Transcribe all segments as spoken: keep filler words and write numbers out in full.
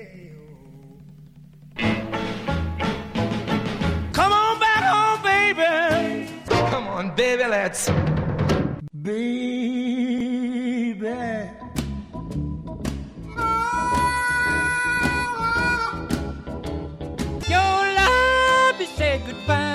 Come on back home, baby. Come on, baby, let's. Baby. Your love is said goodbye.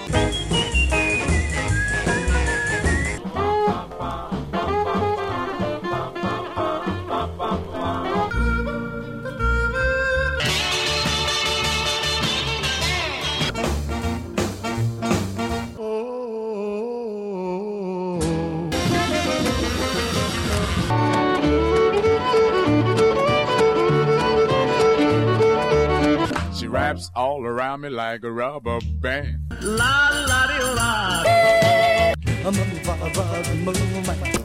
Wraps all around me like a rubber band. La la di la. Move, move, move, move,